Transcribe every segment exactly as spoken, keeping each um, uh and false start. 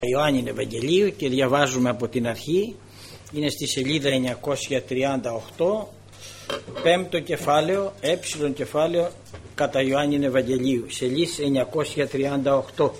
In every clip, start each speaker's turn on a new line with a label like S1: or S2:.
S1: Ιωάννη Ευαγγελίου και διαβάζουμε από την αρχή. Είναι στη σελίδα εννιακόσια τριάντα οκτώ, πέμπτο κεφάλαιο, έψιλον κεφάλαιο κατά Ιωάννη Ευαγγελίου, σελίδα εννιακόσια τριάντα οκτώ.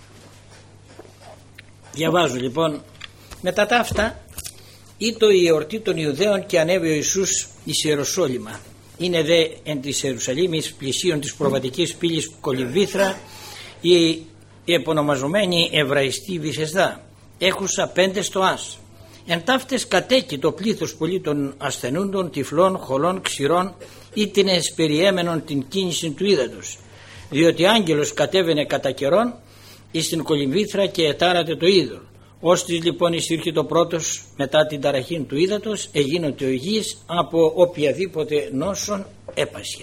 S1: Διαβάζω λοιπόν. Μετά τα αυτά ήτο η εορτή των Ιουδαίων και ανέβη ο Ιησούς εις Ιεροσόλυμα. Είναι δε εν της Ιερουσαλήμης πλησίον της προβατικής πύλης Κολυμβήθρα η, η επωνομαζομένη Εβραϊστή Βυθεσδά, έχουσα πέντε στοάς. Εν ταύτες κατέκει το πλήθος πολύ των ασθενούντων, τυφλών, χολών, ξηρών, ήτινες περιέμενον την κίνηση του ύδατος, διότι άγγελος κατέβαινε κατά καιρόν εις την Κολυμβήθρα και ετάρατε το είδωρ. Ώστις λοιπόν εισήρχε το πρώτος μετά την ταραχήν του ύδατος, εγίνονται ο υγιής από οποιαδήποτε νόσον έπασχεν.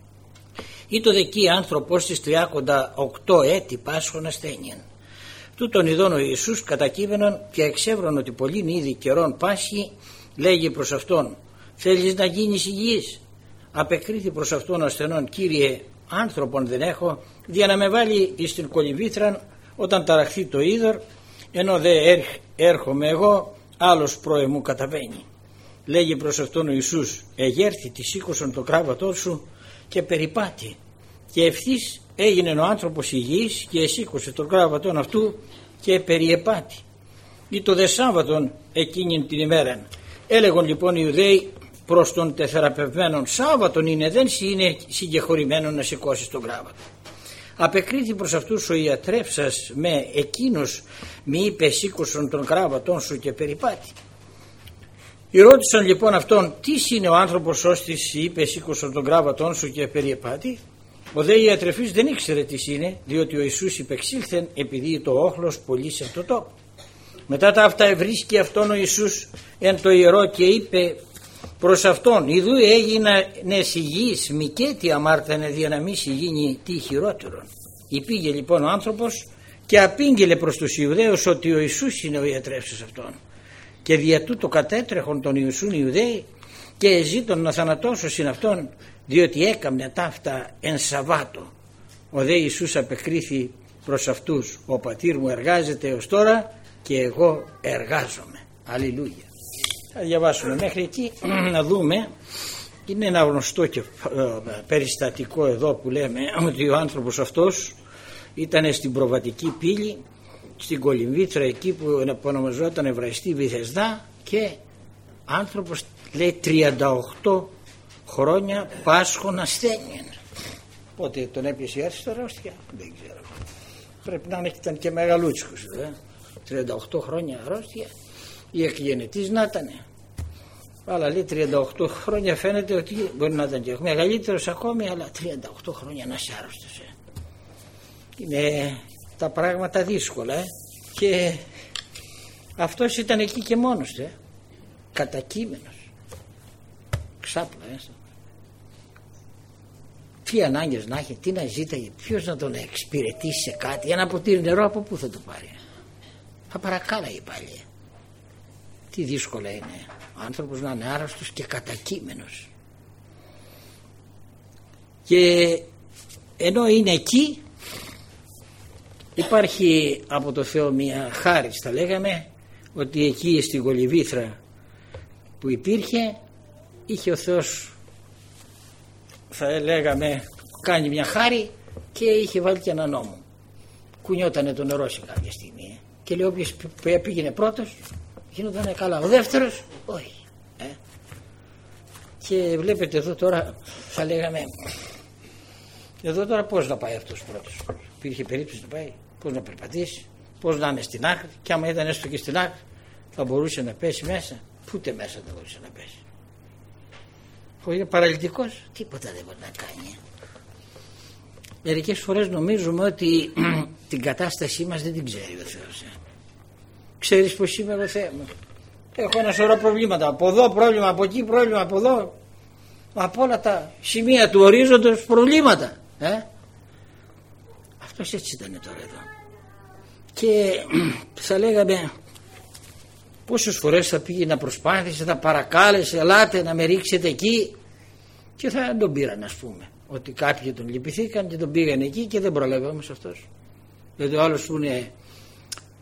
S1: Ήτο δεκεί άνθρωπος της τριάκοντα οκτώ έτη πάσχων ασθένειαν. Τούτον ειδών ο Ιησούς κατακείμενον και εξεύρων ότι πολλήν ήδη καιρών πάσχει, λέγει προς αυτόν, θέλεις να γίνεις υγιής? Απεκρίθη προς αυτόν ο ασθενών, Κύριε, άνθρωπον δεν έχω, για να με βάλει εις την Κολυμβήθραν όταν ταραχθεί το είδωρ, ενώ δε έρχομαι εγώ, άλλος προεμού καταβαίνει. Λέγει προς αυτόν ο Ιησούς, εγέρθη τη σήκωσον το κράβατό σου και περιπάτη, και ευθύς έγινε ο άνθρωπος υγιής και εσήκωσε το κράβατον αυτού και περιεπάτη. Ή το δε Σάββατον εκείνην την ημέραν. Έλεγον λοιπόν οι Ιουδαίοι προς τον τεθεραπευμένον, Σάββατον είναι, δεν είναι συγκεχωρημένο να σηκώσει τον κράβατο. Απεκρίθη προς αυτούς ο ιατρεύσας με εκείνος μη είπε σήκωσον τον κράβατον σου και περιπάτη. Ρώτησαν λοιπόν αυτόν, τι είναι ο άνθρωπος ώστις είπε σήκωσον τον κράβατον σου και περιεπάτη? Ο δε ιατρεφής δεν ήξερε τι είναι, διότι ο Ιησούς υπεξήλθεν επειδή το όχλος πωλήσε το τόπο. Μετά τα αυτά ευρίσκει αυτόν ο Ιησούς εν το ιερό και είπε προς αυτόν, ιδού έγινα νες υγιής, μη και τι αμάρτανε δια να μη γίνει τι χειρότερον. Υπήγε λοιπόν ο άνθρωπος και απήγγειλε προς τους Ιουδαίους ότι ο Ιησούς είναι ο ιατρεύσας αυτόν. Και δια τούτο κατέτρεχον τον Ιησούν Ιουδαίοι και ζήτων να θανατώσωσιν αυτόν, διότι έκαμνε ταύτα εν Σαββάτο. Ο δε Ιησούς απεκρίθη προς αυτούς, ο πατήρ μου εργάζεται ως τώρα και εγώ εργάζομαι. Αλληλούια. Θα διαβάσουμε μέχρι εκεί να δούμε. Είναι ένα γνωστό και περιστατικό εδώ που λέμε ότι ο άνθρωπος αυτός ήταν στην προβατική πύλη στην Κολυμβήθρα, εκεί που ονομαζόταν Εβραϊστή Βυθεσδά, και άνθρωπος λέει τριάντα οκτώ χρόνια πάσχων ασθένειαν. Πότε τον έπιασε η άρση αρρώστια δεν ξέρω, πρέπει να ήταν και μεγαλούτσικος, ε? τριάντα οκτώ χρόνια αρρώστια ή εκγενετής να ήταν, αλλά λέει τριάντα οκτώ χρόνια, φαίνεται ότι μπορεί να ήταν και μεγαλύτερος ακόμη, αλλά τριάντα οκτώ χρόνια να είσαι άρρωστος, ε? Είναι τα πράγματα δύσκολα, ε? Και αυτός ήταν εκεί και μόνος του, ε? Κατακείμενος, ξάπλα, ε? Τι ανάγκες να έχει, τι να ζήταγε, ποιος να τον εξυπηρετήσει σε κάτι? Ένα ποτήρι νερό από πού θα το πάρει? Θα παρακάλαγε πάλι. Τι δύσκολα είναι ο άνθρωπος να είναι άρρωστος και κατακείμενος. Και ενώ είναι εκεί, υπάρχει από το Θεό μια χάρη, θα λέγαμε, ότι εκεί στην Κολυμβήθρα που υπήρχε, είχε ο Θεός, θα λέγαμε, κάνει μια χάρη και είχε βάλει και ένα νόμο. Κουνιότανε το νερό σε κάποια στιγμή, και λέει όποιος πήγαινε πρώτος γίνονταν καλά, ο δεύτερος όχι, ε? Και βλέπετε εδώ τώρα, θα λέγαμε, εδώ τώρα πώς να πάει αυτός πρώτος? Υπήρχε περίπτωση να πάει, πώς να περπατήσει, πώς να είναι στην άκρη, και άμα ήταν έστω και στην άκρη θα μπορούσε να πέσει μέσα? Ούτε μέσα δεν μπορούσε να πέσει. Που είναι παραλυτικός, τίποτα δεν μπορεί να κάνει. Μερικές φορές νομίζουμε ότι την κατάστασή μας δεν την ξέρει ο Θεός, ε? Ξέρεις πως είμαι εγώ, Θεέ μου? Έχω ένα σωρό προβλήματα, από εδώ πρόβλημα, από εκεί πρόβλημα, από εδώ, από όλα τα σημεία του ορίζοντος προβλήματα, ε? Αυτός έτσι ήταν τώρα εδώ. Και θα λέγαμε, πόσες φορές θα πήγε να προσπάθησε, θα παρακάλεσε, ελάτε να με ρίξετε εκεί, και θα τον πήραν, ας πούμε, ότι κάποιοι τον λυπηθήκαν και τον πήγαν εκεί και δεν προλαβαίνει όμως αυτός. Δηλαδή ο άλλος που είναι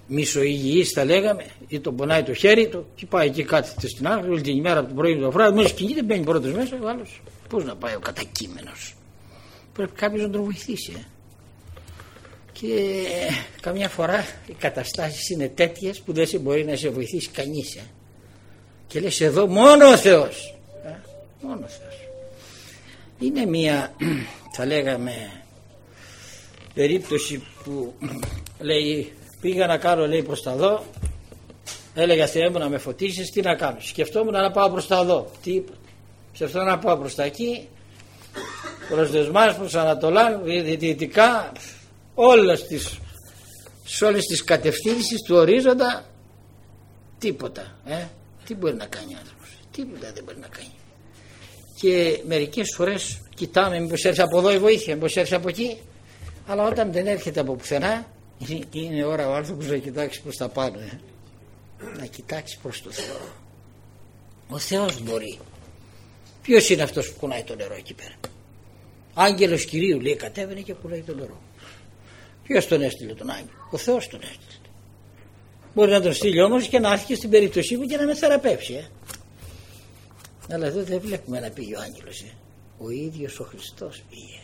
S1: μισοϊγιής θα λέγαμε, ή τον πονάει το χέρι του και πάει εκεί κάθεται στην άκρη όλη την ημέρα από το πρωί με το βράδυ, μόλις κινείται μπαίνει πρώτος μέσα, ο άλλος πώς να πάει ο κατακείμενος. Πρέπει κάποιος να τον βοηθήσει. Ε. Και καμιά φορά οι καταστάσεις είναι τέτοιες που δεν σε μπορεί να σε βοηθήσει κανείς. Ε. Και λες εδώ μόνο ο Θεός. Ε. Μόνο ο Θεός. Είναι μια, θα λέγαμε, περίπτωση που λέει πήγα να κάνω, λέει, προς τα δω, έλεγα Θεέ μου να με φωτίσεις, τι να κάνω. Σκεφτόμουν να πάω προς τα δω. Τι είπα. Σκεφτόμουν να πάω προς τα εκεί, προς δεσμάς, προς Ανατολά, δυτικά, όλες τις, σε όλες τις κατευθύνσεις του ορίζοντα, τίποτα. Ε? Τι μπορεί να κάνει ο άνθρωπος. Τίποτα δεν μπορεί να κάνει. Και μερικές φορές κοιτάμε μήπως έρθει από εδώ η βοήθεια, μήπως έρθει από εκεί, αλλά όταν δεν έρχεται από πουθενά, είναι ώρα ο άνθρωπος να κοιτάξει προς τα πάνω. Ε? Να κοιτάξει προς το Θεό. Ο Θεός μπορεί. Ποιος είναι αυτός που κουνάει το νερό εκεί πέρα. Άγγελος Κυρίου, λέει, κατέβαινε και κουνάει το νερό. Ποιος τον έστειλε τον άγγελο. Ο Θεός τον έστειλε. Μπορεί να τον στείλει όμως και να έρθει και στην περίπτωσή μου και να με θεραπεύσει. Ε? Αλλά εδώ δεν βλέπουμε να πήγε ο άγγελος. Ε? Ο ίδιος ο Χριστός πήγε.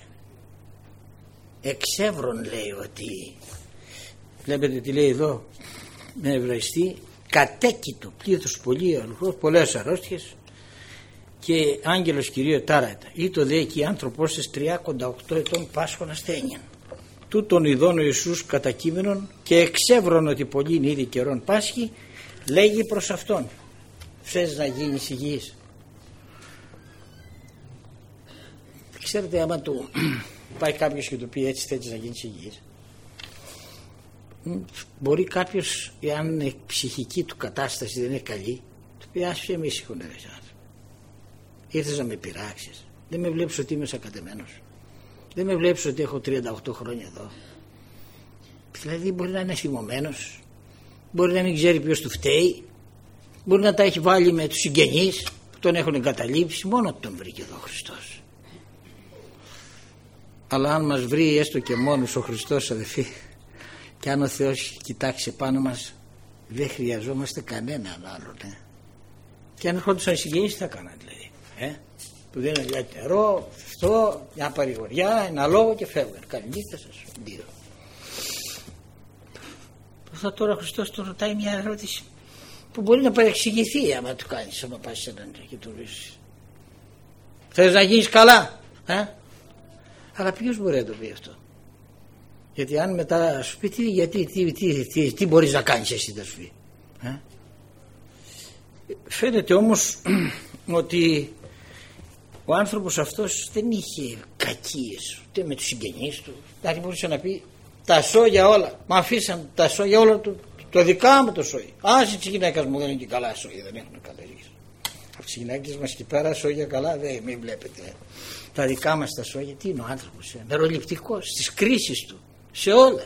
S1: Εξεύρων λέει ότι, βλέπετε τι λέει εδώ με Εβραϊστή, κατέκητο πλήθος πολύ αλουθός, πολλές αρρώστιες και άγγελος Κυρίου τάρατα. Ήτο δε εκεί άνθρωπος της τριακόντα οκτώ ετών πάσχων ασθένειαν. Τούτον ειδών ο Ιησούς κατακείμενον και εξεύρων ότι πολλοί είναι ήδη καιρών πάσχει, λέγει προς αυτόν, θες να γίνεις υγιής. Ξέρετε, άμα του πάει κάποιος και του πει έτσι θέλεις να γίνεις υγιής, μπορεί κάποιος, εάν η ψυχική του κατάσταση δεν είναι καλή, του πει άσε με ήσυχο να δεις άνθρωπο. Ήρθες να με πειράξεις. Δεν με βλέπεις ότι είμαι σακατεμένος. Δεν με βλέπεις ότι έχω τριάντα οκτώ χρόνια εδώ. Δηλαδή μπορεί να είναι θυμωμένος, μπορεί να μην ξέρει ποιος του φταίει, μπορεί να τα έχει βάλει με τους συγγενείς που τον έχουν εγκαταλείψει, μόνο τον βρήκε εδώ ο Χριστός. Αλλά αν μας βρει έστω και μόνος ο Χριστός, αδελφοί, και αν ο Θεός κοιτάξει πάνω μας, δεν χρειαζόμαστε κανέναν άλλον. Ε. Και αν ερχόντουσαν οι συγγενείς, τι θα κάναν δηλαδή. Ε? Που δίνουν για νερό, αυτό, μια παρηγοριά, ένα λόγο και φεύγουν. Καλή νύχτα σας. Δύο. Θα τώρα ο Χριστός τον ρωτάει μια ερώτηση που μπορεί να παρεξηγηθεί άμα του κάνεις, άμα πας σε έναν και του ρίσεις. Θες να γίνεις καλά. Ε? Αλλά ποιος μπορεί να το πει αυτό. Γιατί αν μετά σου πει τι, γιατί, τι, τι, τι, τι μπορείς να κάνεις εσύ, θα σου πει. Ε? Φαίνεται όμως ότι ο άνθρωπος αυτός δεν είχε κακίες ούτε με τους συγγενείς του. Δηλαδή μπορούσε να πει τα σόγια όλα, μα αφήσαν τα σόγια όλα του, το δικά μου το σόγια. Άσε της γυναίκας μου δεν είναι και καλά σόγια, δεν έχουν καλά λίγες. Από τις γυναίκες μας και πέρα σόγια καλά δεν, μην βλέπετε. Τα δικά μας τα σόγια, τι είναι ο άνθρωπος, ε, μεροληπτικός στις κρίσεις του, σε όλα.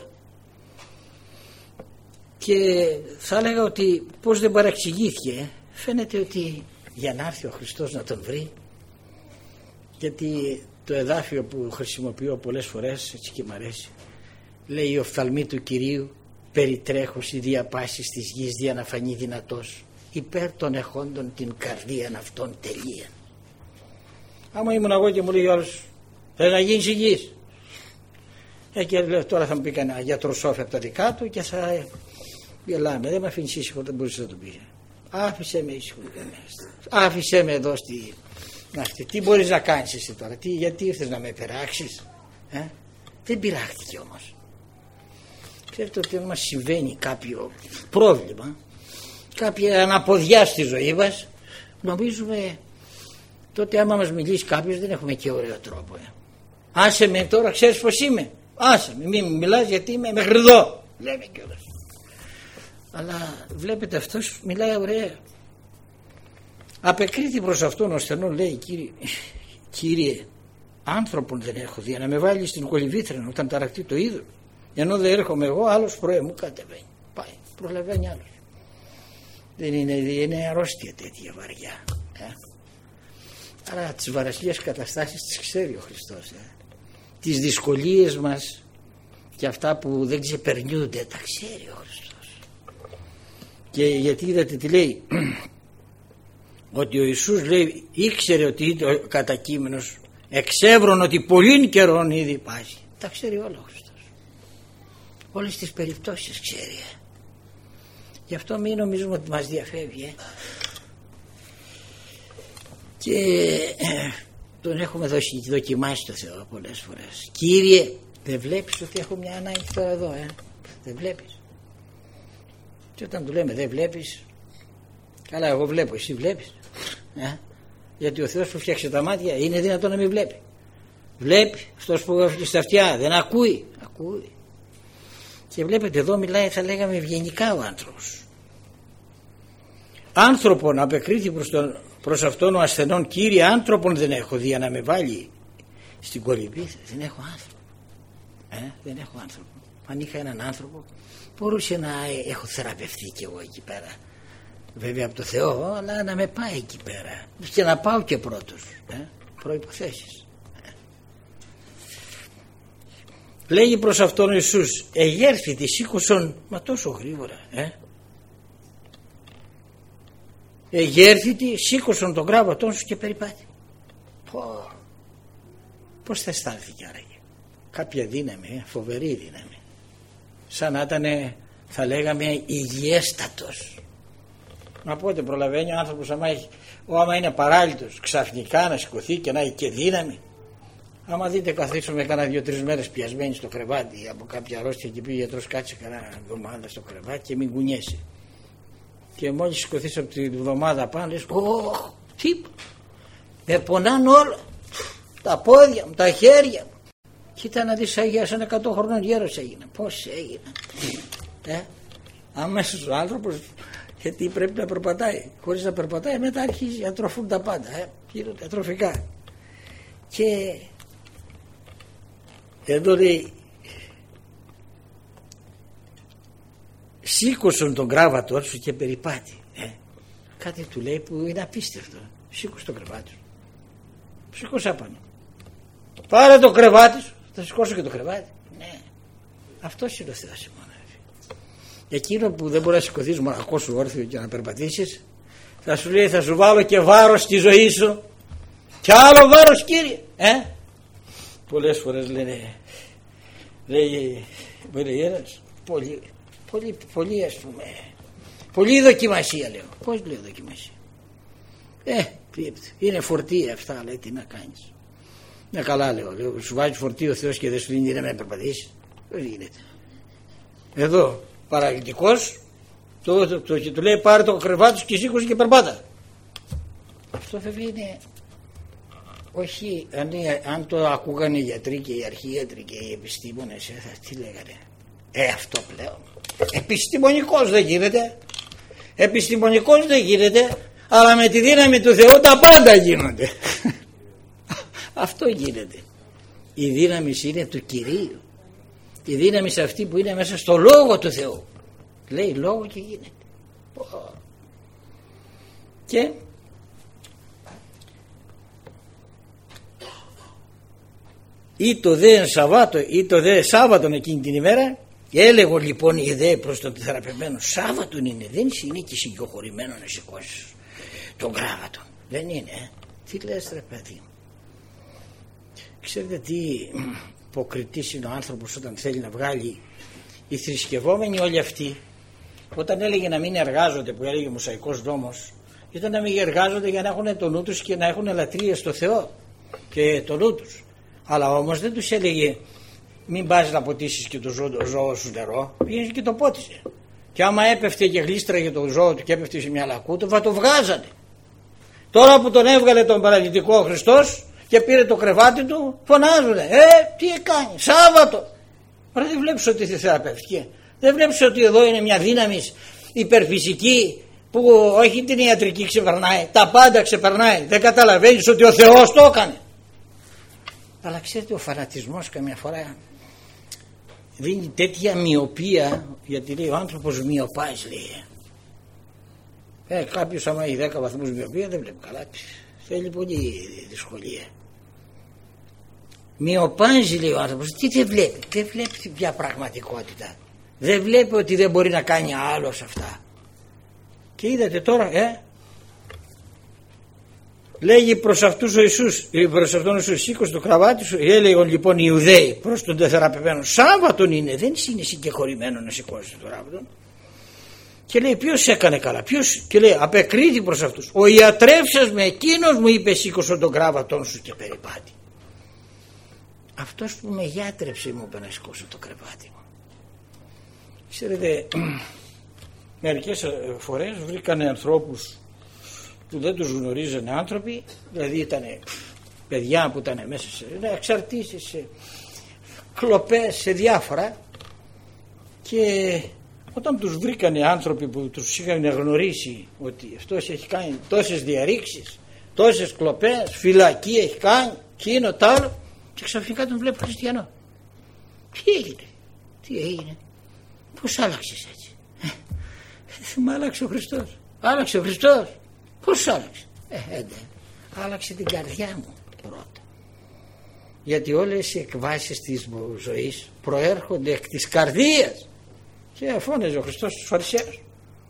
S1: Και θα έλεγα ότι πώς δεν παραξηγήθηκε, ε. Φαίνεται ότι για να έρθει ο Χριστός να τον βρει, γιατί το εδάφιο που χρησιμοποιώ πολλές φορές, έτσι και μ' αρέσει, λέει οι οφθαλμοί του Κυρίου περιτρέχουσι δια πάσης της γης δια να φανεί δυνατός υπέρ των εχόντων την καρδίαν αυτών τελεία. Άμα ήμουν εγώ και μου λέει ο άλλος θες να γίνεις υγιής, ε, και λέω, τώρα θα μου πει κανένα γιατροσόφι από τα δικά του και θα γελάμε, δεν με αφήνεις ήσυχο, δεν μπορείς να το πεις. Άφησε με ήσυχο, άφησε με εδώ στη... Αυτή. Τι μπορείς να κάνεις εσύ τώρα, τι, γιατί ήρθες να με πειράξεις. ε? Δεν πειράχτηκε όμως. Ξέρετε ότι όταν μας συμβαίνει κάποιο πρόβλημα, κάποια αναποδιά στη ζωή μας, νομίζουμε τότε άμα μας μιλήσει κάποιος δεν έχουμε και ωραίο τρόπο. ε. Άσε με τώρα, ξέρεις πως είμαι, άσε με, μην μιλάς γιατί είμαι μέχρι εδώ, λέμε κιόλας. Αλλά βλέπετε αυτός μιλάει ωραία. Απεκρίθη προς αυτόν ο στενόν, λέει, κύριε, κύριε άνθρωπον δεν έχω δει να με βάλει στην κολυβήθρια όταν ταραχτεί το είδωλο, ενώ δεν έρχομαι εγώ άλλος πρωί μου κατεβαίνει, πάει, προλαβαίνει άλλος. Δεν είναι, είναι αρρώστια τέτοια βαριά. ε. Άρα τις βαρασιές καταστάσεις τις ξέρει ο Χριστός. ε. Τις δυσκολίες μας και αυτά που δεν ξεπερνιούνται τα ξέρει ο Χριστός. Και γιατί είδατε τι λέει, ότι ο Ιησούς λέει ήξερε ότι ήταν ο κατακείμενος, εξεύρων ότι πολλήν καιρόν ήδη πάσει. Τα ξέρει όλα ο Χριστός, όλες τις περιπτώσεις ξέρει. Γι' αυτό μην νομίζουμε ότι μας διαφεύγει. Ε. Και ε, τον έχουμε δώσει, δοκιμάσει το Θεό πολλές φορές. Κύριε, δεν βλέπεις ότι έχω μια ανάγκη τώρα εδώ, ε? Δεν βλέπεις? Και όταν του λέμε δεν βλέπεις, καλά εγώ βλέπω, εσύ βλέπεις? Ε? Γιατί ο Θεός που φτιάξε τα μάτια είναι δυνατόν να μην βλέπει? Βλέπει. Αυτός που έφυγε στα αυτιά δεν ακούει? Ακούει. Και βλέπετε εδώ μιλάει, θα λέγαμε, ευγενικά ο άνθρωπος. Άνθρωπον απεκρίθη προς, τον, προς αυτόν ο ασθενών, Κύριε, άνθρωπον δεν έχω δει να με βάλει στην κολυμπή. Δεν έχω άνθρωπο. Ε, δεν έχω άνθρωπο. Αν είχα έναν άνθρωπο μπορούσε να έχω θεραπευτεί κι εγώ εκεί πέρα. Βέβαια από το Θεό, αλλά να με πάει εκεί πέρα. Και να πάω και πρώτος. Ε, προϋποθέσεις. Ε. Λέγει προς αυτόν ο Ιησούς, εγέρθη τη σήκωσον, μα τόσο γρήγορα. Ε. Εγέρθητη, σήκωσον τον κράβατόν σου και περιπάτη. Πω, πώς θα αισθάνθηκε άραγε? Κάποια δύναμη, φοβερή δύναμη. Σαν να ήταν, θα λέγαμε, υγιέστατος. Μα πότε προλαβαίνει ο άνθρωπος, άμα, έχει, ο, άμα είναι παράλυτος, ξαφνικά να σηκωθεί και να έχει και δύναμη? Άμα δείτε καθίσουμε κάνα δύο-τρεις μέρες πιασμένοι στο κρεβάτι από κάποια αρρώστια και πει ο γιατρός, κάτσε κανένα εβδομάδα στο κρεβάτι και μην κουνιέσαι. Και μόλις σηκωθείς από τη βδομάδα πάνω λες, ωχ, τίποτα. Με πονάνε όλα. Τα πόδια μου, τα χέρια μου. Κοίτα να δεις, Αγία, σαν εκατό χρονών γέρος έγινα. Πώς έγινα? Ε, αμέσως ο άνθρωπος, γιατί πρέπει να περπατάει. Χωρίς να περπατάει μετά αρχίζει να τροφούν τα πάντα. Ε, τα τροφικά. Και εδώ λέει, σήκωσον τον κράβατο σου και περιπάτη. Ε, κάτι του λέει που είναι απίστευτο. Σήκωσε το κρεβάτι σου. Σήκωσε απάνω. Πάρε το κρεβάτι σου. Θα σηκώσω και το κρεβάτι. Ναι. Αυτός είναι ο Θεός ημών. Εκείνο που δεν μπορεί να σηκωθείς μοναχό σου όρθιο και να περπατήσεις, θα σου λέει, θα σου βάλω και βάρος στη ζωή σου. Και άλλο βάρος, Κύριε. Ε? Πολλές φορές λένε, λέει, μου λέει ένας, πολύ, πολύ, πολύ ας πούμε, πολύ δοκιμασία λέω. Πώς λέω δοκιμασία? Ε, είναι φορτία αυτά, λέει, τι να κάνεις? Ναι, καλά λέω, λέω, σου βάζει φορτίο ο Θεός και δεν σου δίνει να περπατήσεις? Πώς γίνεται? Εδώ παραλυτικός το, το, το, και του λέει πάρε το κρεβάτι σου και σήκωσε και περπάτα. Αυτό βέβαια είναι, όχι, αν, αν το ακούγαν οι γιατροί και οι αρχίατροι και οι επιστήμονες, ε, θα, τι λέγανε? Ε, αυτό πλέον επιστημονικός δεν γίνεται. Επιστημονικός δεν γίνεται, αλλά με τη δύναμη του Θεού τα πάντα γίνονται. Αυτό γίνεται. Η δύναμη είναι του Κυρίου. Η δύναμη σε αυτή που είναι μέσα στο Λόγο του Θεού. Λέει λόγο και γίνεται. Και ή το δε Σαββάτο ή το δε Σάββατον εκείνη την ημέρα, έλεγω λοιπόν η δε προς τον θεραπευμένο, Σάββατον είναι, δεν είναι και συγκεχωρημένο να σηκώσεις τον κράβατον. Δεν είναι. Ε. Τι λες ρε παιδί? Ξέρετε τι υποκριτής είναι ο άνθρωπος όταν θέλει να βγάλει? Οι θρησκευόμενοι όλοι αυτοί, όταν έλεγε να μην εργάζονται, που έλεγε ο Μωσαϊκός νόμος, ήταν να μην εργάζονται για να έχουν το νου τους και να έχουν λατρεία στο Θεό και το νου τους. Αλλά όμως δεν τους έλεγε μην πας να ποτίσεις και το ζώο, ζώο σου νερό, πήγαινε και το πότισε. Και άμα έπεφτε και γλίστραγε το ζώο του και έπεφτε σε μια λακκούτα, θα το βγάζανε. Τώρα που τον έβγαλε τον παραλυτικό ο Χριστός και πήρε το κρεβάτι του, φωνάζουνε, ε, τι έκανε, Σάββατο. Τώρα δεν βλέπεις ότι θεραπεύτηκε? Δεν βλέπεις ότι εδώ είναι μια δύναμη υπερφυσική που όχι την ιατρική ξεπερνάει, τα πάντα ξεπερνάει? Δεν καταλαβαίνεις ότι ο Θεός το έκανε? Αλλά ξέρετε, ο φανατισμός καμιά φορά δίνει τέτοια μοιοπία, γιατί λέει ο άνθρωπος μοιοπάζει, λέει. Ε, κάποιος άμα έχει δέκα βαθμούς μοιοπία δεν βλέπει καλά, θέλει πολύ δυσκολία. Μοιοπάζει, λέει ο άνθρωπος. Τι δεν βλέπει? Δεν βλέπει πια πραγματικότητα. Δεν βλέπει ότι δεν μπορεί να κάνει άλλος αυτά. Και είδατε τώρα, ε, λέγει προς αυτούς ο Ιησούς, προς αυτόν ο Ιησούς, σήκωσε το κραβάτι σου. Έλεγαν λοιπόν οι Ιουδαίοι προς τον τεθεραπευμένο, Σάββατον είναι, δεν είναι συγκεχωρημένο να σηκώσει το κραβάτι. Και λέει, ποιος έκανε καλά, ποιος, και λέει, απεκρίθη προς αυτούς, ο ιατρεύσας με εκείνος μου είπε, σήκωσε τον κράβατον σου και περιπάτη. Αυτός που με γιάτρεψε μου είπε να σηκώσω το κρεβάτι μου. Ξέρετε, μερικές φορές βρήκανε ανθρώπους που δεν τους γνωρίζανε άνθρωποι, δηλαδή ήταν παιδιά που ήταν μέσα σε εξαρτήσεις, σε κλοπές, σε διάφορα, και όταν τους βρήκανε άνθρωποι που τους είχαν γνωρίσει ότι αυτός έχει κάνει τόσες διαρρήξεις, τόσες κλοπές, φυλακή έχει κάνει, εκείνο τ' άλλο, και ξαφνικά τον βλέπω χριστιανό. Τι έγινε, τι έγινε, πώς άλλαξες έτσι? Ε, μ' άλλαξε ο Χριστός. Άλλαξε ο Χριστός. Πώς άλλαξε? Ε, ε, άλλαξε την καρδιά μου πρώτα. Γιατί όλες οι εκβάσεις της ζωής προέρχονται εκ της καρδίας. Και φώναζε ο Χριστός στους Φαρισαίους.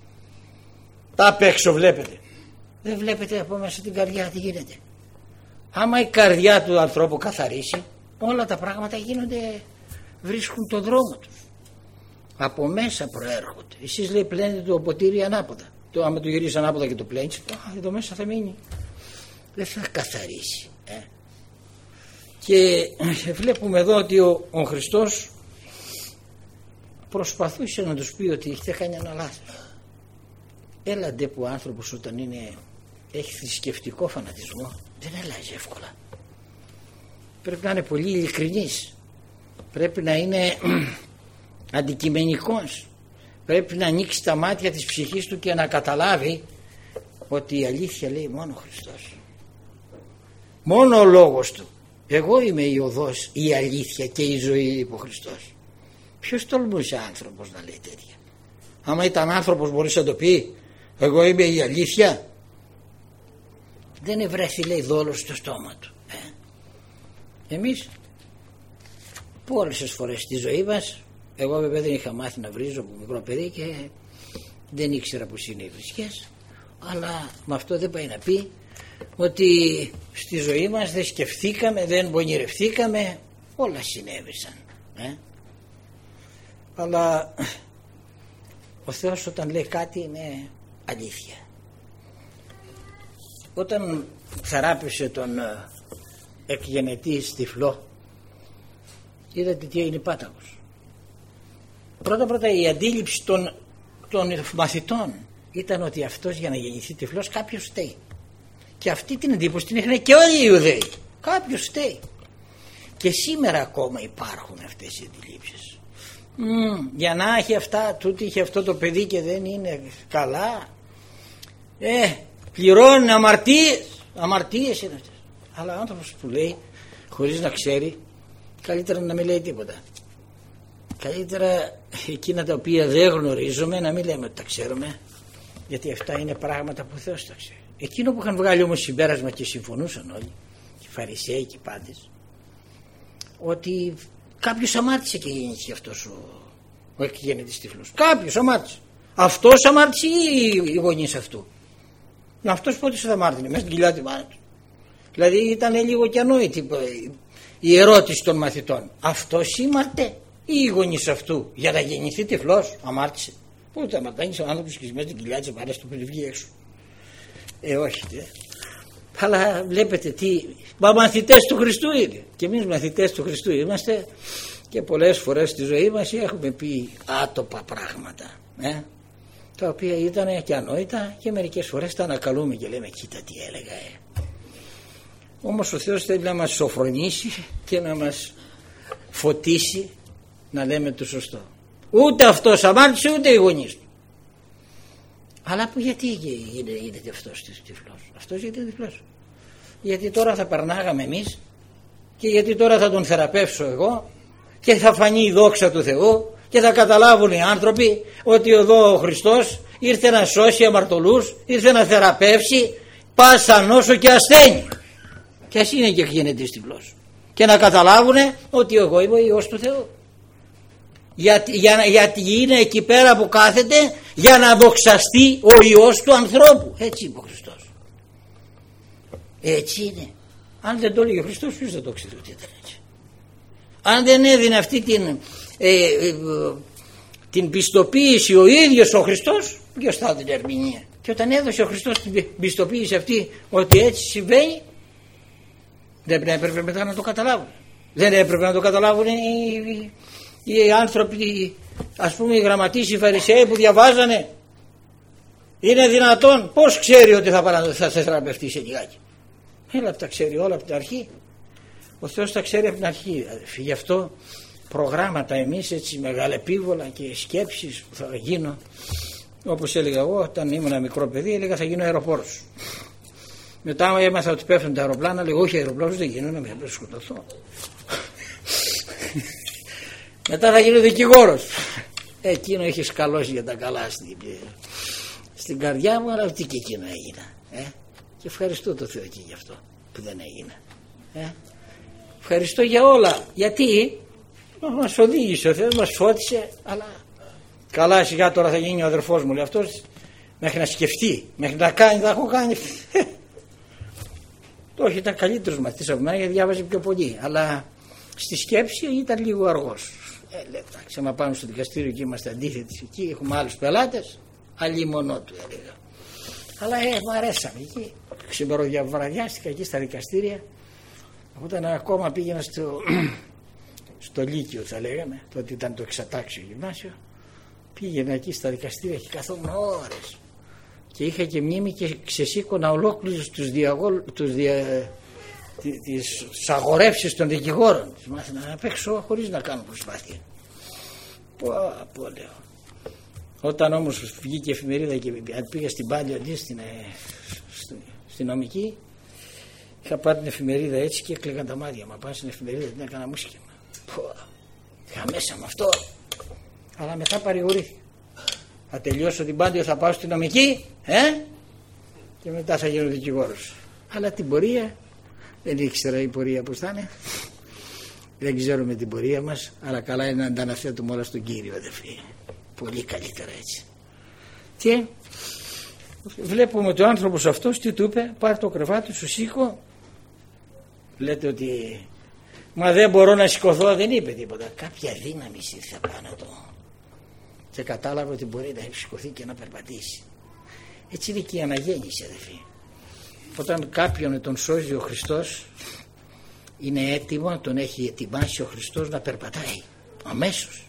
S1: Τα απ' έξω βλέπετε. Δεν βλέπετε από μέσα την καρδιά τι γίνεται. Άμα η καρδιά του ανθρώπου καθαρίσει, όλα τα πράγματα γίνονται, βρίσκουν τον δρόμο τους. Από μέσα προέρχονται. Εσείς, λέει, πλένετε το ποτήρι ανάποδα. Το, άμα το γυρίσει ανάποδα και το πλένεις, εδώ μέσα θα μείνει. Δεν θα καθαρίσει. Ε. Και βλέπουμε εδώ ότι ο, ο Χριστός προσπαθούσε να τους πει ότι έχετε κάνει ένα λάθος. Έλαντε που ο άνθρωπος όταν είναι, έχει θρησκευτικό φανατισμό, δεν αλλάζει εύκολα. Πρέπει να είναι πολύ ειλικρινής. Πρέπει να είναι αντικειμενικός. Πρέπει να ανοίξει τα μάτια της ψυχής του και να καταλάβει ότι η αλήθεια λέει μόνο ο Χριστός. Μόνο ο λόγος του. Εγώ είμαι η οδός, η αλήθεια και η ζωή, είπε ο Χριστός. Ποιος τολμούσε άνθρωπος να λέει τέτοια? Άμα ήταν άνθρωπος μπορούσε να το πει, εγώ είμαι η αλήθεια. Δεν ευρέθη, λέει, δόλος στο στόμα του. Ε. Εμείς πολλές φορές στη ζωή μας, εγώ βέβαια δεν είχα μάθει να βρίζω από μικρό παιδί και δεν ήξερα πως είναι οι βρισιές, αλλά με αυτό δεν πάει να πει ότι στη ζωή μας δεν σκεφτήκαμε, δεν πονηρευθήκαμε, όλα συνέβησαν. Ε. Αλλά ο Θεός όταν λέει κάτι είναι αλήθεια. Όταν θεράπευσε τον εκγενετή τυφλό, είδατε τι έγινε πάταγος. Πρώτα πρώτα η αντίληψη των, των μαθητών ήταν ότι αυτός για να γεννηθεί τυφλός κάποιος φταίει. Και αυτή την εντύπωση την είχαν και όλοι οι Ιουδαίοι. Κάποιος φταίει. Και σήμερα ακόμα υπάρχουν αυτές οι αντιλήψεις. Mm, για να έχει αυτά, τούτη είχε αυτό το παιδί και δεν είναι καλά. Ε, πληρώνουν αμαρτίες. Αμαρτίες είναι αυτές. Αλλά ο άνθρωπος που λέει χωρίς να ξέρει, καλύτερα να μην λέει τίποτα. Καλύτερα εκείνα τα οποία δεν γνωρίζουμε να μην λέμε ότι τα ξέρουμε, γιατί αυτά είναι πράγματα που ο Θεός τα ξέρει. Εκείνο που είχαν βγάλει όμως συμπέρασμα και συμφωνούσαν όλοι, οι Φαρισαίοι και οι πάντες, ότι κάποιος αμάρτησε και γεννήθηκε αυτός ο, ο εκγέννητης τυφλός. Κάποιος αμάρτησε. Αυτός αμάρτησε ή οι γονείς αυτού? Αυτός πότε θα αμάρτηνε? Μέσα στην κοιλιά τη μάνα του. Δηλαδή ήταν λίγο και ανόητη η ερώτηση των μαθητών. Αυτός ήμαρτε ή οι γονείς αυτού για να γεννηθεί τυφλός? Αμάρτησε. Πού τα αμαρτάνεις ο άνθρωπος και μέσα στην κοιλιά της μάνας του που βγει έξω? Ε, όχι. Τε. Αλλά βλέπετε τι. Μα μαθητές του Χριστού είναι. Και εμείς μαθητές του Χριστού είμαστε και πολλές φορές στη ζωή μας έχουμε πει άτοπα πράγματα. Ε? Τα οποία ήταν και ανόητα και μερικές φορές τα ανακαλούμε και λέμε κοίτα τι έλεγα. Ε. Όμως ο Θεός θέλει να μας σοφρονήσει και να μας φωτίσει να λέμε το σωστό. Ούτε αυτός αμάρτησε ούτε οι γονείς του. Αλλά που γιατί γίνεται αυτός τυφλός? Αυτός γιατί είναι τυφλός? Γιατί τώρα θα περνάγαμε εμείς και γιατί τώρα θα τον θεραπεύσω εγώ και θα φανεί η δόξα του Θεού και θα καταλάβουν οι άνθρωποι ότι εδώ ο Χριστός ήρθε να σώσει αμαρτωλούς, ήρθε να θεραπεύσει πάσα νόσο και ασθένεια. Και ας είναι και γενετής τυφλός. Και να καταλάβουν ότι εγώ είμαι ο Υιός του Θεού. Γιατί, για, γιατί είναι εκεί πέρα που κάθεται για να δοξαστεί ο Υιός του ανθρώπου. Έτσι είπε ο Χριστός. Έτσι είναι. Αν δεν το έλεγε ο Χριστός, ποιος δεν το ξέρει ότι ήταν έτσι. Αν δεν έδινε αυτή την, ε, ε, την πιστοποίηση ο ίδιος ο Χριστός, ποιος θα έδινε ερμηνεία. Και όταν έδωσε ο Χριστός την πιστοποίηση αυτή ότι έτσι συμβαίνει, δεν έπρεπε μετά να το καταλάβουν. Δεν έπρεπε να το καταλάβουν οι, οι, οι άνθρωποι, ας πούμε οι γραμματείς, οι Φαρισαίοι που διαβάζανε. Είναι δυνατόν? Πώς ξέρει ότι θα, παρα, θα θεραπευτεί σε λιγάκι? Έλα, τα ξέρει όλα από την αρχή. Ο Θεός τα ξέρει από την αρχή. Γι' αυτό προγράμματα εμείς έτσι μεγαλεπίβολα και σκέψεις που θα γίνω, όπως έλεγα εγώ όταν ήμουν μικρό παιδί, έλεγα θα γίνω αεροπόρος. Μετά έμαθα ότι πέφτουν τα αεροπλάνα, λέγω όχι, αεροπλάνος δεν γίνω, να μην σκοτωθώ. Μετά θα γίνω δικηγόρος. Εκείνο έχει σκαλώσει για τα καλά στην, στην καρδιά μου, αλλά τι και εκείνο έγινα. Ε? Και ευχαριστώ το Θεό και γι' αυτό που δεν έγινα. Ε? Ευχαριστώ για όλα. Γιατί μας οδήγησε ο Θεός, μας φώτισε, αλλά καλά σιγά τώρα θα γίνει ο αδερφός μου, λέει αυτός, μέχρι να σκεφτεί, μέχρι να κάνει, θα έχω κάνει. Το όχι, ήταν καλύτερος μαθητής από μένα γιατί διάβαζε πιο πολύ, αλλά στη σκέψη ήταν λίγο αργός. Ε, λέει, εντάξει, άμα πάμε στο δικαστήριο και είμαστε αντίθετοι εκεί, έχουμε άλλους πελάτες, αλλή μονό του έλεγα. Αλλά ε, μου αρέσαμε εκεί. Ξημεροβραδιάστηκα εκεί στα δικαστήρια. Όταν ακόμα πήγαινα στο, στο Λύκειο, θα λέγαμε, τότε ήταν το εξατάξιο γυμνάσιο. Πήγαινα εκεί στα δικαστήρια και καθόμουν ώρες. Και είχα και μνήμη και ξεσήκωνα ολόκληρους τους, διαγόλ, τους δια, τις αγορεύσεις των δικηγόρων. Τις μάθαινα να παίξω χωρίς να κάνω προσπάθεια. Πω, πω λέω. Όταν όμως βγήκε η εφημερίδα και πήγα στην Πάλιο αντί στην, στην νομική, είχα πάρει την εφημερίδα έτσι και έκλαιγαν τα μάτια. Μα πάω στην εφημερίδα την έκανα μουσική. Πω, είχα μέσα με αυτό. Αλλά μετά παρηγορήθηκα. Θα τελειώσω την Πάντιο, θα πάω στην νομική, ε? Και μετά θα γίνω δικηγόρος. Αλλά την πορεία, δεν ήξερα η πορεία που θα είναι. Δεν ξέρουμε την πορεία μας, αλλά καλά είναι να ανταναθέτουμε όλα στον Κύριο, αδερφοί. Πολύ καλύτερα έτσι. Και βλέπουμε ότι ο άνθρωπος αυτός τι του είπε, πάρε το κρεβάτι σου, σήκω. Λέτε ότι μα δεν μπορώ να σηκωθώ, δεν είπε τίποτα. Κάποια δύναμη ήρθε πάνω του και κατάλαβε ότι μπορεί να σηκωθεί και να περπατήσει. Έτσι είναι και η αναγέννηση, αδελφοί. Όταν κάποιον τον σώζει ο Χριστός, είναι έτοιμο, τον έχει ετοιμάσει ο Χριστός να περπατάει αμέσως.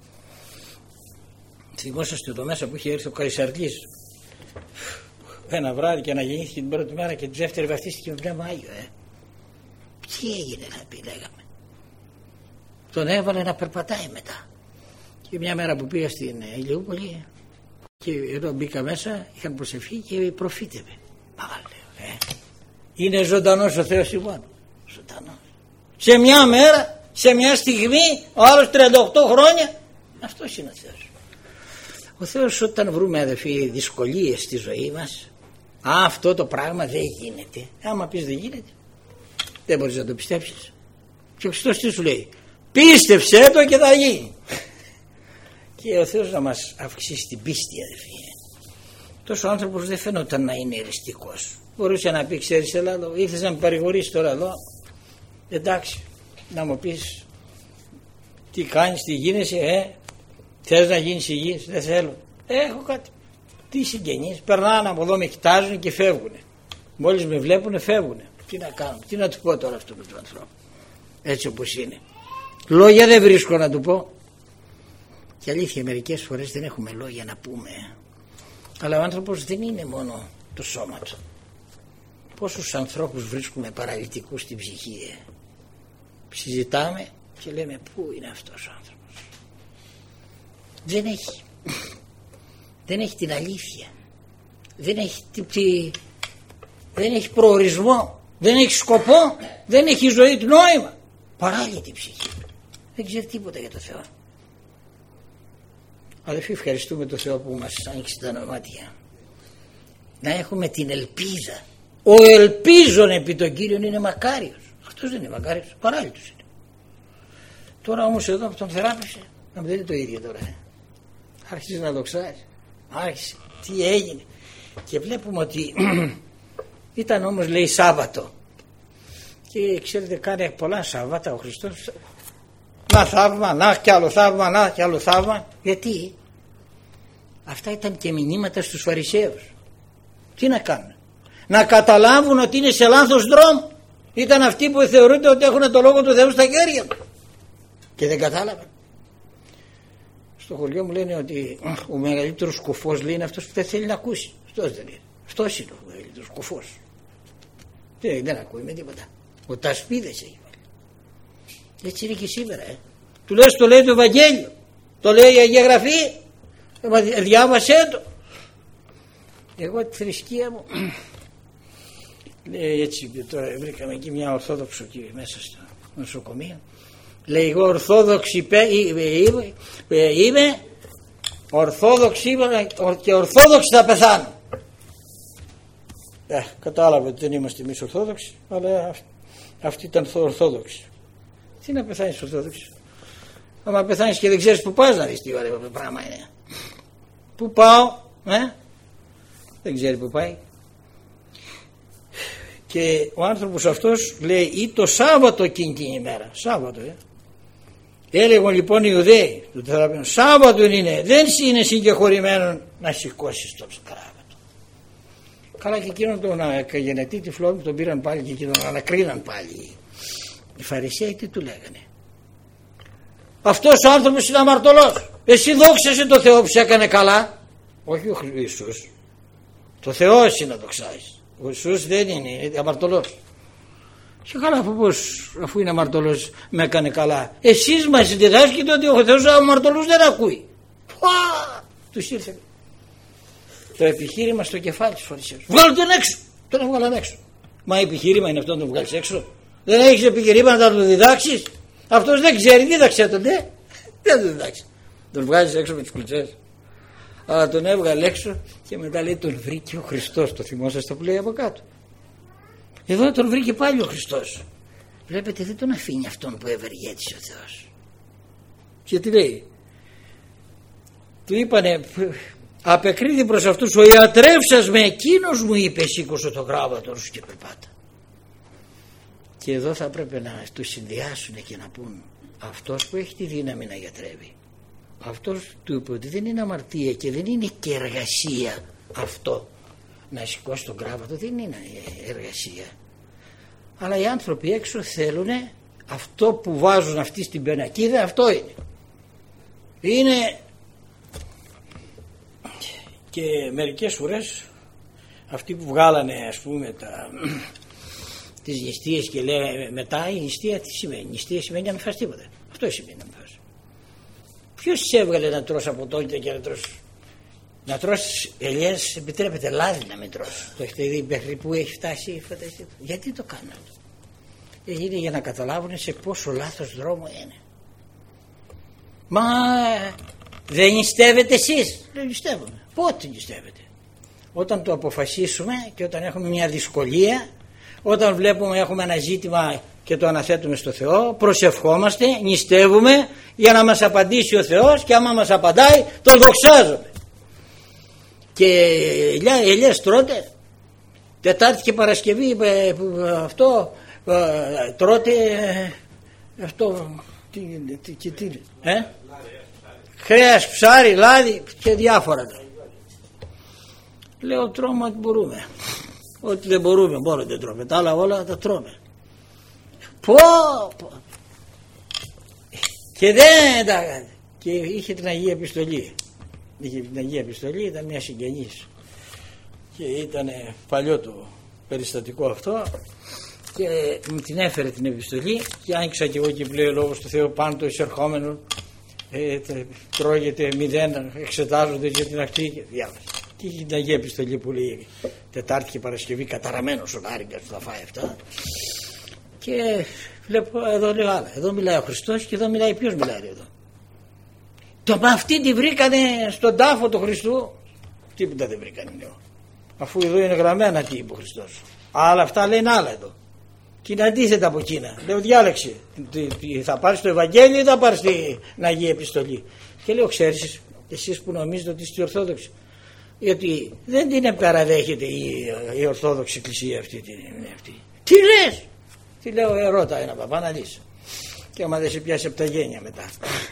S1: Θυμόσαστε εδώ μέσα που είχε έρθει ο Καϊσαρλής ένα βράδυ και αναγεννήθηκε την πρώτη μέρα και τη δεύτερη βαφτίστηκε με πνεύμα Άγιο. Ε. Τι έγινε να πει, λέγαμε. Τον έβαλε να περπατάει μετά. Και μια μέρα που πήγα στην Ηλιούπολη και εδώ μπήκα μέσα, είχαν προσευχή και προφήτευε. Μα λέω, ε, είναι ζωντανός ο Θεός λοιπόν. Ζωντανός. Σε μια μέρα, σε μια στιγμή, ο άλλος τριάντα οκτώ χρόνια, αυτός είναι ο Θεός. Ο Θεός όταν βρούμε, αδελφοί, δυσκολίες στη ζωή μας, α, αυτό το πράγμα δεν γίνεται. Άμα πεις δεν γίνεται, δεν μπορείς να το πιστέψεις. Και ο Χριστός τι σου λέει, πίστεψέ το και θα γίνει. Και ο Θεός να μας αυξήσει την πίστη, αδελφοί. Τόσο άνθρωπος δεν φαίνονταν να είναι εριστικός. Μπορούσε να πει, ξέρεις, έλα εδώ, ήθελες να με παρηγορήσεις τώρα εδώ. Εντάξει, να μου πεις τι κάνεις, τι γίνεσαι, ε, θες να γίνεις υγιής, δεν θέλω. Ε, έχω κάτι. Τι συγγενείς, περνάνε από εδώ, με κοιτάζουν και φεύγουν. Μόλις με βλέπουν φεύγουν. Τι να κάνω, τι να του πω τώρα αυτό με τον ανθρώπου. Έτσι όπως είναι. Λόγια δεν βρίσκω να του πω. Και αλήθεια, μερικές φορές δεν έχουμε λόγια να πούμε. Αλλά ο άνθρωπος δεν είναι μόνο το σώμα του. Πόσους ανθρώπους βρίσκουμε παραλυτικούς στην ψυχή. Ε? Συζητάμε και λέμε πού είναι αυτός ο άνθρωπος. Δεν έχει. Δεν έχει την αλήθεια. Δεν έχει, τι, δεν έχει προορισμό. Δεν έχει σκοπό. Δεν έχει ζωή του νόημα. Παράλυτη ψυχή. Δεν ξέρει τίποτα για το Θεό. Αδελφοί, ευχαριστούμε τον Θεό που μας άνοιξε τα μάτια. Να έχουμε την ελπίδα. Ο ελπίζων επί τον Κύριον είναι μακάριος. Αυτός δεν είναι μακάριος, παράλυτος είναι. Τώρα όμως εδώ που τον θεράπευσε, Να δεν είναι το ίδιο τώρα. Ε. Άρχισε να δοξάζει. Άρχισε. Τι έγινε. Και βλέπουμε ότι ήταν όμως, λέει, Σάββατο. Και ξέρετε, κάνει πολλά Σάββατα ο Χριστός. Να θαύμα, να κι άλλο θαύμα, να κι άλλο θαύμα. Γιατί αυτά ήταν και μηνύματα στους Φαρισαίους. Τι να κάνουν? Να καταλάβουν ότι είναι σε λάθος δρόμο. Ήταν αυτοί που θεωρούνται ότι έχουν το λόγο του Θεού στα χέρια του και δεν κατάλαβαν. Στο χωριό μου λένε ότι ο μεγαλύτερος κουφός, λέει, είναι αυτός που δεν θέλει να ακούσει. Αυτός δεν είναι. Αυτός είναι ο μεγαλύτερος κουφός. Δεν, δεν ακούει με τίποτα. Ο τασπίδες έχει βάλει. Έτσι είναι και σήμερα. Ε. Τουλάχιστον το λέει το Ευαγγέλιο. Το λέει η Αγία Γραφή. Διάβασέ το. Εγώ τη θρησκεία μου, λέει έτσι, τώρα βρήκαμε εκεί μια Ορθόδοξο εκεί μέσα στο νοσοκομείο. Λέει, εγώ Ορθόδοξη είμαι, είμαι Ορθόδοξη είμαι και Ορθόδοξη θα πεθάνω. Ε, κατάλαβε ότι δεν είμαστε εμείς Ορθόδοξοι, αλλά αυτή ήταν Ορθόδοξη. Τι να πεθάνεις Ορθόδοξη? Άμα πεθάνεις και δεν ξέρεις που πας, να δεις τι ωραίο πράγμα είναι. Πού πάω, ε? Δεν ξέρει που πάει. Και ο άνθρωπος αυτός λέει, ή το Σάββατο εκείνη την ημέρα, Σάββατο, ε. Έλεγαν λοιπόν οι Ιουδαίοι, Σάββατο είναι, δεν είναι συγκεχωρημένο να σηκώσεις το κράβατο. Καλά, και εκείνον τον γενετή τυφλό τον πήραν πάλι και εκείνον τον ανακρίναν πάλι. Οι Φαρισαίοι τι του λέγανε? Αυτός ο άνθρωπος είναι αμαρτωλός. Εσύ δόξασε το Θεό που σε έκανε καλά. Όχι ο Ιησούς. Το Θεό εσύ να δοξάσεις. Ο Ιησούς δεν είναι, είναι αμαρτωλός. Και καλά, αφού, πώς, αφού είναι αμαρτωλός με έκανε καλά. Εσείς μας διδάσκετε ότι ο Θεός αμαρτωλούς δεν ακούει. Φα! Τους ήρθε το επιχείρημα στο κεφάλι της Φαρισαίους. Βγάλω τον έξω. Τον έβγαλαν έξω. Μα επιχείρημα είναι αυτό να τον βγάλεις έξω? Δεν έχεις επιχειρήματα να τον διδάξεις? Αυτός δεν ξέρει, δίδαξε τον, ναι. Δεν τον διδάξει. Τον βγάζεις έξω με τις κλουτσές. Αλλά τον έβγαλε έξω και μετά λέει τον βρήκε ο Χριστός. Το θυμόσαστε που λέει από κάτω? Εδώ τον βρήκε πάλι ο Χριστός. Βλέπετε, δεν τον αφήνει αυτόν που ευεργέτησε ο Θεός. Και τι λέει? Του είπανε, απεκρίθη προς αυτούς, ο ιατρεύσας με εκείνος μου είπε, σήκωσε το γράβατο σου και περπάτα. Και εδώ θα πρέπει να τους συνδυάσουν και να πούν, αυτός που έχει τη δύναμη να γιατρεύει, αυτός του είπε ότι δεν είναι αμαρτία και δεν είναι και εργασία αυτό να σηκώσει τον κράβατο, δεν είναι εργασία. Αλλά οι άνθρωποι έξω θέλουν αυτό που βάζουν αυτοί στην πενακίδα, αυτό είναι. Είναι και μερικές φορές αυτοί που βγάλανε, ας πούμε, τα, τις νηστείες και λέει μετά η νηστεία τι σημαίνει? Η νηστεία σημαίνει να μην φας τίποτα. Αυτό σημαίνει να μην φας. Ποιος σε έβγαλε να τρως από τότε και να τρως? Να τρως ελιές επιτρέπεται, λάδι να μην τρως. Το έχετε δει μέχρι που έχει φτάσει η φαντασία? Γιατί το κάνουν αυτό? Είναι για να καταλάβουν σε πόσο λάθος δρόμο είναι. Μα δεν νηστεύετε εσείς? Δεν νηστεύουμε. Πότε νηστεύετε? Όταν το αποφασίσουμε και όταν έχουμε μια δυσκολία, όταν βλέπουμε έχουμε ένα ζήτημα και το αναθέτουμε στο Θεό, προσευχόμαστε, νηστεύουμε για να μας απαντήσει ο Θεός και άμα μας απαντάει τον δοξάζουμε. Και ελιές τρώτε Τετάρτη και Παρασκευή αυτό τρώτε αυτό τι, τι, τι, τι, ε? Κρέας, ψάρι, λάδι και διάφορα. Λέω τρώμε ό,τι μπορούμε. Ό,τι δεν μπορούμε μόνο δεν τρώμε. Τα άλλα όλα τα τρώμε. Πω, πω. Και δεν τα... Και είχε την Αγία Επιστολή. Είχε την Αγία Επιστολή, ήταν μια συγγενής. Και ήταν παλιό το περιστατικό αυτό. Και μου την έφερε την επιστολή και άνοιξα και εγώ και πλέον λόγος του Θεού πάνω το εισερχόμενο. Ε, τρώγεται μηδέν, εξετάζονται για την αρχή και διάβασε. Και είχε την Αγία Επιστολή που λέει Τετάρτη και Παρασκευή καταραμένος ο Λάριγκας που θα φάει αυτά. Και βλέπω εδώ λέω άλλα. Εδώ μιλάει ο Χριστός και εδώ μιλάει, ποιος μιλάει εδώ? Το με αυτή τη βρήκανε στον τάφο του Χριστού. Τίποτα δεν βρήκανε λέω. Αφού εδώ είναι γραμμένα τι είπε ο Χριστός. Αλλά αυτά λένε άλλα εδώ. Και είναι αντίθετα από εκείνα. Λέω διάλεξε. Θα πάρεις το Ευαγγέλιο ή θα πάρεις την Αγία Επιστολή. Και λέω ξέρεις εσείς που νομίζετε ότι είστε Ορθόδοξοι. Γιατί δεν την παραδέχεται η, η Ορθόδοξη Εκκλησία αυτή, την, αυτή. Τι λες? Τι λέω ε, ρώτα ένα παπά να δεις. Και άμα δεν σε πιάσει από τα γένια μετά.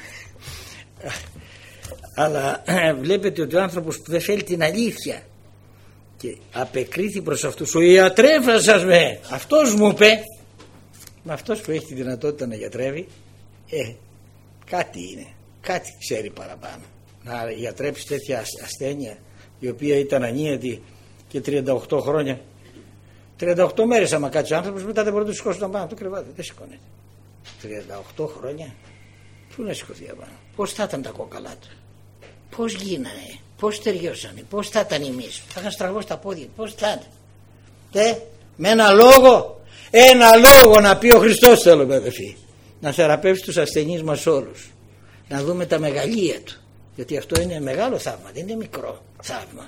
S1: Αλλά βλέπετε ότι ο άνθρωπος που δεν θέλει την αλήθεια και απεκρίθη προς αυτούς, ο ιατρέφρασας με, αυτός μου είπε, με αυτός που έχει τη δυνατότητα να γιατρεύει, ε, κάτι είναι, κάτι ξέρει παραπάνω. Να γιατρέψει τέτοια ασθένεια η οποία ήταν ανίατη και τριάντα οκτώ χρόνια, τριάντα οκτώ μέρες άμα κάτσει ο άνθρωπος, μετά δεν μπορεί να του σηκώσει τον πάνω του κρεβάτι, δεν σηκώνεται. τριάντα οκτώ χρόνια, πού να σηκωθεί απάνω? Πώς θα ήταν τα κόκαλά του, πώς γίνανε, πώς τελειώσανε, πώς θα ήταν εμείς, θα είχαν στραγώσει τα πόδια, πώς θα ήταν. Ε, με ένα λόγο, ένα λόγο να πει ο Χριστός θέλουμε αδελφοί, να θεραπεύσει τους ασθενείς μας όλους, να δούμε τα μεγαλεία του, γιατί αυτό είναι μεγάλο θαύμα, δεν είναι μικρό θαύμα.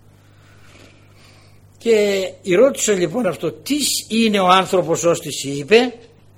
S1: Και η ρώτησε λοιπόν αυτό, τι είναι ο άνθρωπος ώστις είπε,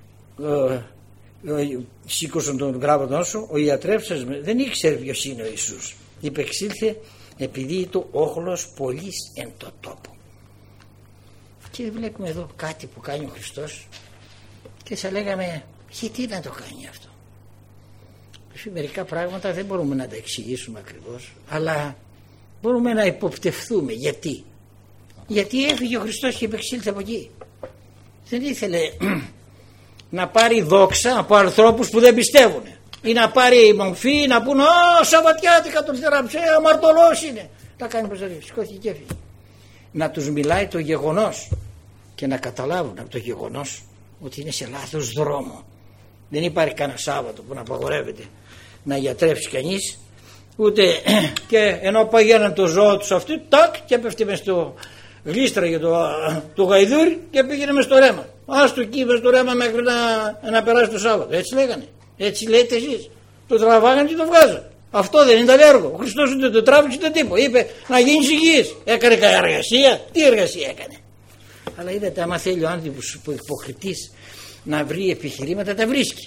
S1: σήκωσαν τον γράμματο σου, ο ιατρεύσας δεν ήξερε ποιος είναι ο Ιησούς. Υπεξήλθε επειδή το όχλος πολλής εν το τόπο. Και βλέπουμε εδώ κάτι που κάνει ο Χριστός και θα λέγαμε γιατί να το κάνει αυτό. Μερικά πράγματα δεν μπορούμε να τα εξηγήσουμε ακριβώς, αλλά μπορούμε να υποπτευθούμε γιατί. Γιατί έφυγε ο Χριστός και υπεξήλθε από εκεί. Δεν ήθελε να πάρει δόξα από ανθρώπους που δεν πιστεύουν ή να πάρει μορφή να πούνε «Α, Σαββατιάτικα τον θεράπησε, αμαρτωλός είναι». Τα κάνει προσωρή, σηκώθηκε και έφυγε. Να τους μιλάει το γεγονός και να καταλάβουν από το γεγονός ότι είναι σε λάθος δρόμο. Δεν υπάρχει κανένα Σάββατο που να απαγορεύεται να γιατρεύσει κανείς, ούτε και ενώ παγαίναν το ζώο τους αυτοί, τάκ, και πέφτει μες στο γλίστρα για το, το γαϊδούρι και πήγαινε μες στο ρέμα. Ας το κύβε στο ρέμα μέχρι να, να περάσει το Σάββατο. Έτσι λέγανε. Έτσι λέτε εσείς. Το τραβάγανε και το βγάζανε. Αυτό δεν ήταν έργο. Ο Χριστός ούτε το τράβηξε ούτε τίποτα. Είπε να γίνεις υγιής. Έκανε κάποια εργασία. Τι εργασία έκανε? Αλλά είδατε, άμα θέλει ο άνθρωπος που υποκριτής να βρει επιχειρήματα, τα βρίσκει.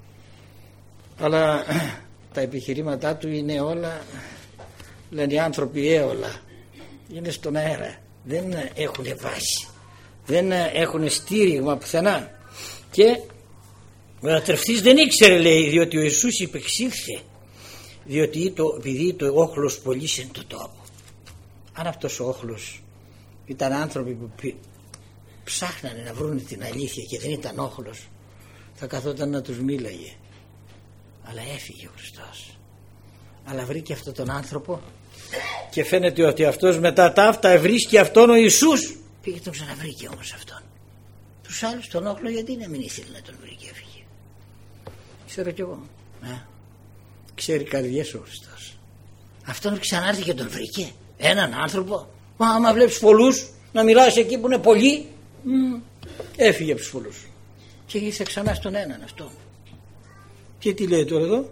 S1: Αλλά τα επιχειρήματά του είναι όλα, λένε οι άνθρωποι, έολα. Είναι στον αέρα. Δεν έχουν βάση. Δεν έχουν στήριγμα πουθενά. Και ο ιατρευτής δεν ήξερε, λέει, διότι ο Ιησούς υπεξήλθε, διότι το, επειδή το όχλος πολλής εν το τόπο. Αν αυτός ο όχλος ήταν άνθρωποι που ψάχνανε να βρουν την αλήθεια και δεν ήταν όχλος, θα καθόταν να τους μίλαγε. Αλλά έφυγε ο Χριστός. Αλλά βρήκε αυτόν τον άνθρωπο και φαίνεται ότι αυτός μετά τα αυτά βρίσκει αυτόν ο Ιησούς. Πήγε τον ξαναβρήκε όμως αυτόν. Τους άλλους τον όχλο γιατί να μην ήθελε να τον βρει και έφυγε. Ξέρω κι εγώ. Α, ξέρει καρδιές ο Χριστός. Αυτόν ξανάρθει και τον βρήκε. Έναν άνθρωπο. Μα άμα βλέπεις πολλούς να μιλάς εκεί που είναι πολλοί, μ, έφυγε από τους πολλούς. Και ήρθε ξανά στον έναν αυτόν. Και τι λέει τώρα εδώ?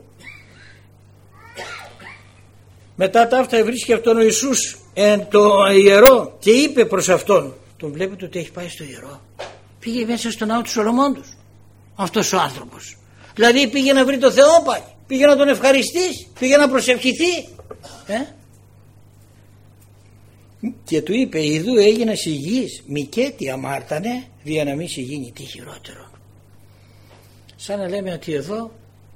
S1: Μετά τα αυτά βρίσκει αυτόν ο Ιησούς εν το ιερό και είπε προς αυτόν, τον βλέπετε ότι έχει πάει στο ιερό, πήγε μέσα στο ναό του Σολομώντος αυτός ο άνθρωπος, δηλαδή πήγε να βρει το Θεό πάλι, πήγε να τον ευχαριστήσει, πήγε να προσευχηθεί, ε? Και του είπε, ιδού έγινας υγιής, μικέτι αμάρτανε, δια να μην σε γίνει τι χειρότερο. Σαν να λέμε ότι εδώ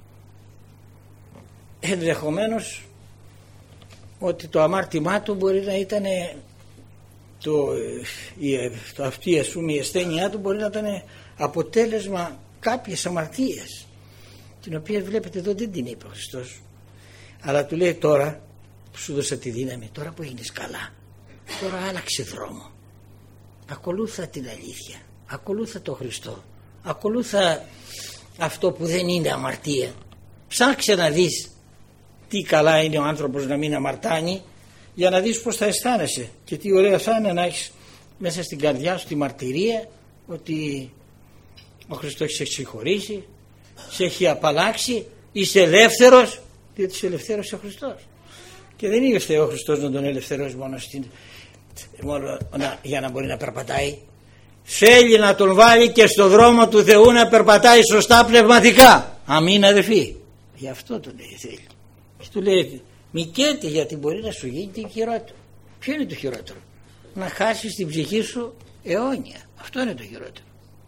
S1: ενδεχομένως ότι το αμάρτημά του μπορεί να ήταν το, η, το αυτή ας πούμε η ασθένειά του μπορεί να ήταν αποτέλεσμα κάποιες αμαρτίες, την οποία βλέπετε εδώ δεν την είπε ο Χριστός, αλλά του λέει τώρα που σου δώσα τη δύναμη, τώρα που έγινες καλά, τώρα άλλαξε δρόμο, ακολούθα την αλήθεια, ακολούθα το Χριστό, ακολούθα αυτό που δεν είναι αμαρτία, ψάξε να δεις τι καλά είναι ο άνθρωπος να μην αμαρτάνει, για να δεις πως θα αισθάνεσαι και τι ωραία θα είναι να έχεις μέσα στην καρδιά σου τη μαρτυρία ότι ο Χριστός σε έχει συγχωρήσει, σε έχει απαλλάξει, είσαι ελεύθερος, διότι είσαι ελευθέρος ο Χριστός. Και δεν ήρθε ο Χριστός να τον ελευθερώσει μόνο, στην, μόνο να, για να μπορεί να περπατάει, θέλει να τον βάλει και στο δρόμο του Θεού να περπατάει σωστά πνευματικά. Αμήν αδελφοί. Γι' αυτό το λέει θέλει. Και του λέει μη καίτε, γιατί μπορεί να σου γίνει το χειρότερο. Ποιο είναι το χειρότερο? Να χάσεις την ψυχή σου αιώνια. Αυτό είναι το χειρότερο.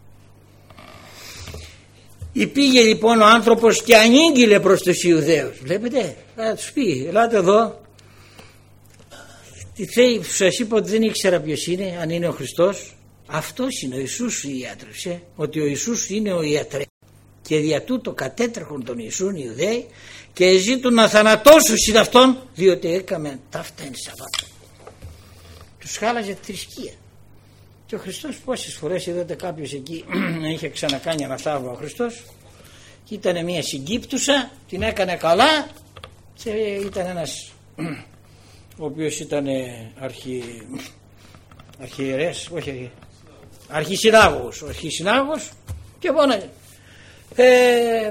S1: Πήγε λοιπόν ο άνθρωπος και ανήγγειλε προς τους Ιουδαίους. Βλέπετε, θα τους πει ελάτε εδώ. Τι θέλει, σας είπα ότι δεν ήξερα ποιος είναι, αν είναι ο Χριστός. Αυτός είναι ο Ιησούς ιάτρεψε, ότι ο Ιησούς είναι ο ιατρεύς. Και δια τούτο κατέτρεχον τον Ιησούν οι Ιουδαίοι και ζήτουν να θανατώσουν συν αυτόν, διότι έκαμε ταύτα εν Σαββάτο. Τους χάλαζε τη θρησκεία. Και ο Χριστός πόσες φορές είδατε κάποιος εκεί είχε ξανακάνει ένα θαύμα ο Χριστός και ήταν μια συγκύπτουσα, την έκανε καλά και ήταν ένας ο οποίος ήταν αρχι... αρχιερές, όχι αρχισυνάγωγος, αρχισυνάγωγος και πόναγε. Ε,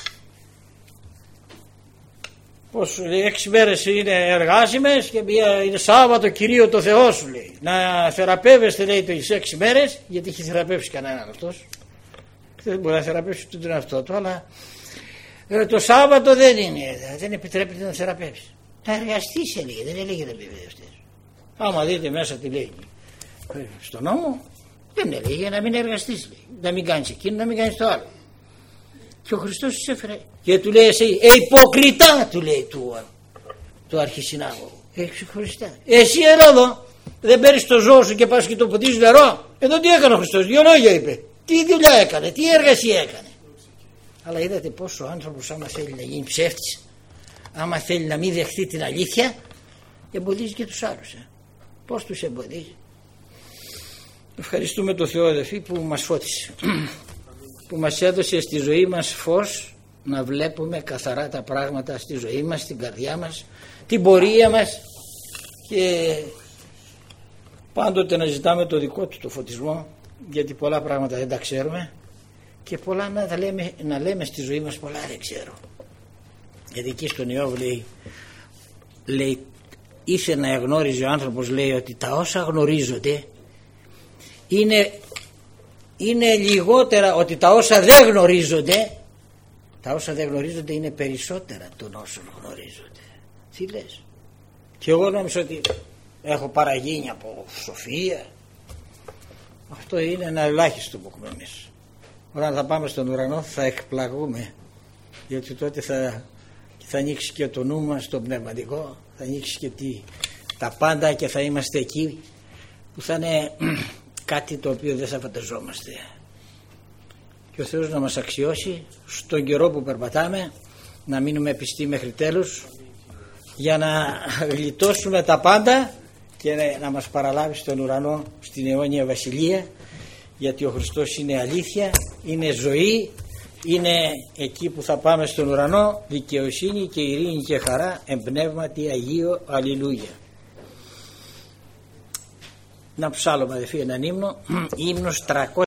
S1: πως λέει, έξι μέρες είναι εργάσιμες και μία είναι Σάββατο Κυρίω το Θεό σου λέει. Να θεραπεύεστε λέει τις έξι μέρες, γιατί έχει θεραπεύσει κανέναν αυτός. Δεν μπορεί να θεραπεύσει τον εαυτό του, αλλά ε, το Σάββατο δεν είναι, δεν επιτρέπεται να θεραπεύσει. Να εργαστείς έλεγε, δεν έλεγε να επιβεβαιωστείς. Άμα δείτε μέσα τι λέει στον νόμο, δεν έλεγε να μην εργαστείς λέει. Να μην κάνεις εκείνο, να μην κάνεις το άλλο. Και ο Χριστός τους έφερε και του λέει εσύ, ε υποκριτά του λέει του, του αρχισυνάγωγου. Ε ξεχωριστά. Εσύ έλα εδώ, δεν παίρνεις το ζώο σου και πας και το ποτίζεις νερό. Εδώ τι έκανε ο Χριστός, δύο λόγια είπε. Τι δουλειά έκανε, τι εργασία έκανε. Αλλά είδατε πόσο ο άνθρωπος άμα θέλει να γίνει ψεύτης, άμα θέλει να μην δεχθεί την αλήθεια, εμποδίζει και τους άλλους. Ε. Πώς τους εμποδίζει? Ευχαριστούμε τον Θεό αδελφοί που μας φώτισε. Που μας έδωσε στη ζωή μας φως να βλέπουμε καθαρά τα πράγματα στη ζωή μας, στην καρδιά μας, την πορεία μας και πάντοτε να ζητάμε το δικό του το φωτισμό, γιατί πολλά πράγματα δεν τα ξέρουμε και πολλά να, τα λέμε, να λέμε στη ζωή μας πολλά δεν ξέρω. Γιατί εκεί στον Ιώβ λέει, λέει ήθελε να εγνώριζε ο άνθρωπος, λέει ότι τα όσα γνωρίζονται είναι είναι λιγότερα, ότι τα όσα δεν γνωρίζονται τα όσα δεν γνωρίζονται είναι περισσότερα των όσων γνωρίζονται. Τι λες? Και εγώ νόμιζα ότι έχω παραγίνει από σοφία. Αυτό είναι ένα ελάχιστο που έχουμε εμείς. Όταν θα πάμε στον ουρανό θα εκπλαγούμε, γιατί τότε θα, θα ανοίξει και το νου μας το πνευματικό, θα ανοίξει και τι, τα πάντα και θα είμαστε εκεί που θα είναι κάτι το οποίο δεν θα φανταζόμαστε. Και ο Θεός να μας αξιώσει στον καιρό που περπατάμε, να μείνουμε πιστοί μέχρι τέλους, για να γλιτώσουμε τα πάντα και να μας παραλάβει στον ουρανό στην αιώνια βασιλεία, γιατί ο Χριστός είναι αλήθεια, είναι ζωή, είναι εκεί που θα πάμε στον ουρανό, δικαιοσύνη και ειρήνη και χαρά εν πνεύματι Αγίο. Αλληλούια. Να ψάλλουμε αδελφοί έναν ύμνο, ύμνος τριακόσια.